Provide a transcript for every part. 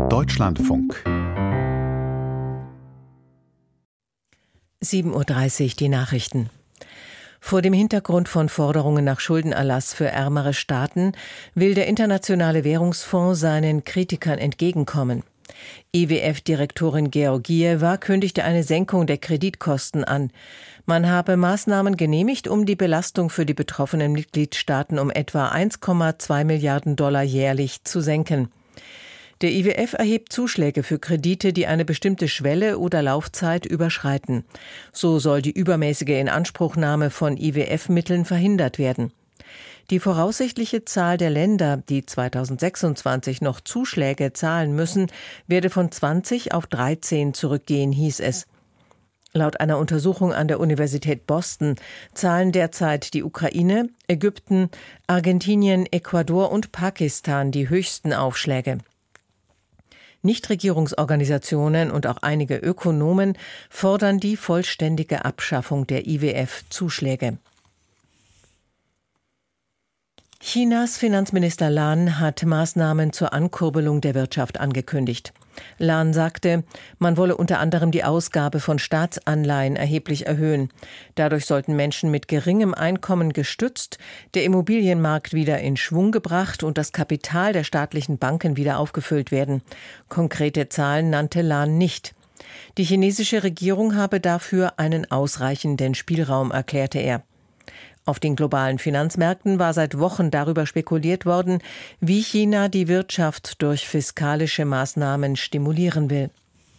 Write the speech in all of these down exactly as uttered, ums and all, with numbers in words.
Deutschlandfunk. sieben Uhr dreißig, die Nachrichten. Vor dem Hintergrund von Forderungen nach Schuldenerlass für ärmere Staaten will der Internationale Währungsfonds seinen Kritikern entgegenkommen. I W F-Direktorin Georgieva kündigte eine Senkung der Kreditkosten an. Man habe Maßnahmen genehmigt, um die Belastung für die betroffenen Mitgliedstaaten um etwa eins Komma zwei Milliarden Dollar jährlich zu senken. Der I W F erhebt Zuschläge für Kredite, die eine bestimmte Schwelle oder Laufzeit überschreiten. So soll die übermäßige Inanspruchnahme von I W F-Mitteln verhindert werden. Die voraussichtliche Zahl der Länder, die zweitausendsechsundzwanzig noch Zuschläge zahlen müssen, werde von zwanzig auf dreizehn zurückgehen, hieß es. Laut einer Untersuchung an der Universität Boston zahlen derzeit die Ukraine, Ägypten, Argentinien, Ecuador und Pakistan die höchsten Aufschläge. Nichtregierungsorganisationen und auch einige Ökonomen fordern die vollständige Abschaffung der I W F-Zuschläge. Chinas Finanzminister Lan hat Maßnahmen zur Ankurbelung der Wirtschaft angekündigt. Lan sagte, man wolle unter anderem die Ausgabe von Staatsanleihen erheblich erhöhen. Dadurch sollten Menschen mit geringem Einkommen gestützt, der Immobilienmarkt wieder in Schwung gebracht und das Kapital der staatlichen Banken wieder aufgefüllt werden. Konkrete Zahlen nannte Lan nicht. Die chinesische Regierung habe dafür einen ausreichenden Spielraum, erklärte er. Auf den globalen Finanzmärkten war seit Wochen darüber spekuliert worden, wie China die Wirtschaft durch fiskalische Maßnahmen stimulieren will.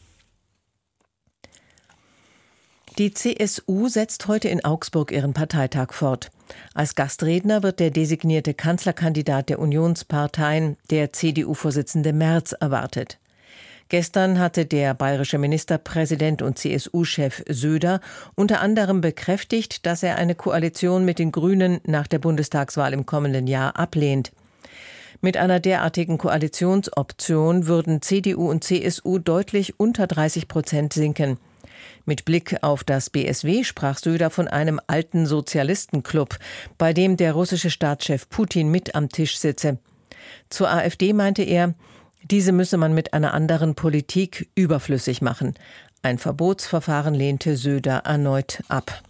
Die C S U setzt heute in Augsburg ihren Parteitag fort. Als Gastredner wird der designierte Kanzlerkandidat der Unionsparteien, der C D U-Vorsitzende Merz, erwartet. Gestern hatte der bayerische Ministerpräsident und C S U-Chef Söder unter anderem bekräftigt, dass er eine Koalition mit den Grünen nach der Bundestagswahl im kommenden Jahr ablehnt. Mit einer derartigen Koalitionsoption würden C D U und C S U deutlich unter dreißig Prozent sinken. Mit Blick auf das B S W sprach Söder von einem alten Sozialistenclub, bei dem der russische Staatschef Putin mit am Tisch sitze. Zur AfD meinte er, diese müsse man mit einer anderen Politik überflüssig machen. Ein Verbotsverfahren lehnte Söder erneut ab.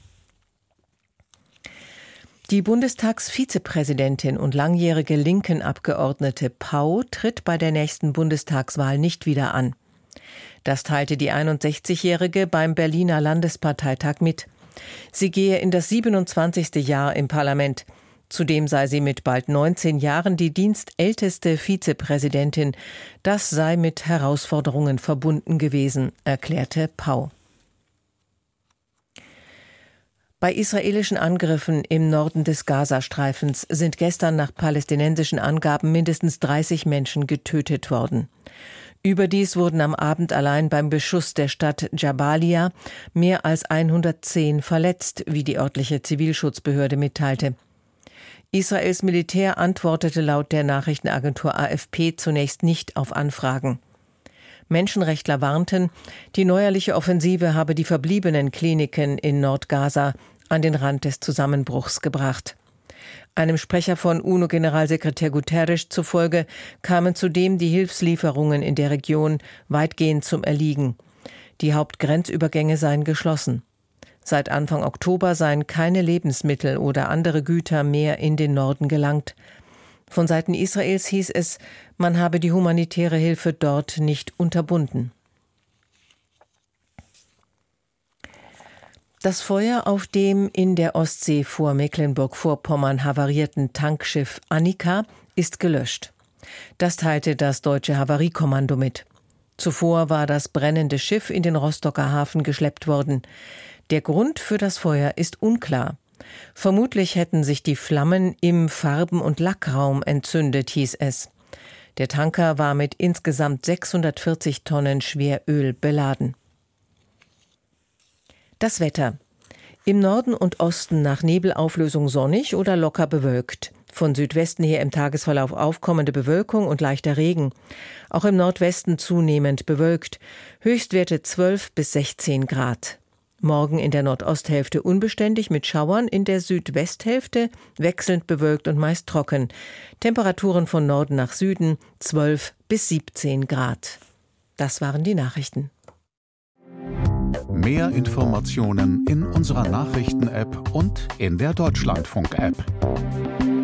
Die Bundestagsvizepräsidentin und langjährige Linken-Abgeordnete Pau tritt bei der nächsten Bundestagswahl nicht wieder an. Das teilte die einundsechzigjährige beim Berliner Landesparteitag mit. Sie gehe in das siebenundzwanzigste Jahr im Parlament. Zudem sei sie mit bald neunzehn Jahren die dienstälteste Vizepräsidentin. Das sei mit Herausforderungen verbunden gewesen, erklärte Pau. Bei israelischen Angriffen im Norden des Gazastreifens sind gestern nach palästinensischen Angaben mindestens dreißig Menschen getötet worden. Überdies wurden am Abend allein beim Beschuss der Stadt Jabalia mehr als hundertzehn verletzt, wie die örtliche Zivilschutzbehörde mitteilte. Israels Militär antwortete laut der Nachrichtenagentur A F P zunächst nicht auf Anfragen. Menschenrechtler warnten, die neuerliche Offensive habe die verbliebenen Kliniken in Nordgaza an den Rand des Zusammenbruchs gebracht. Einem Sprecher von UNO-Generalsekretär Guterres zufolge kamen zudem die Hilfslieferungen in der Region weitgehend zum Erliegen. Die Hauptgrenzübergänge seien geschlossen. Seit Anfang Oktober seien keine Lebensmittel oder andere Güter mehr in den Norden gelangt. Von Seiten Israels hieß es, man habe die humanitäre Hilfe dort nicht unterbunden. Das Feuer auf dem in der Ostsee vor Mecklenburg-Vorpommern havarierten Tankschiff Annika ist gelöscht. Das teilte das deutsche Havariekommando mit. Zuvor war das brennende Schiff in den Rostocker Hafen geschleppt worden. Der Grund für das Feuer ist unklar. Vermutlich hätten sich die Flammen im Farben- und Lackraum entzündet, hieß es. Der Tanker war mit insgesamt sechshundertvierzig Tonnen Schweröl beladen. Das Wetter. Im Norden und Osten nach Nebelauflösung sonnig oder locker bewölkt. Von Südwesten her im Tagesverlauf aufkommende Bewölkung und leichter Regen. Auch im Nordwesten zunehmend bewölkt. Höchstwerte zwölf bis sechzehn Grad. Morgen in der Nordosthälfte unbeständig mit Schauern, in der Südwesthälfte wechselnd bewölkt und meist trocken. Temperaturen von Norden nach Süden zwölf bis siebzehn Grad. Das waren die Nachrichten. Mehr Informationen in unserer Nachrichten-App und in der Deutschlandfunk-App.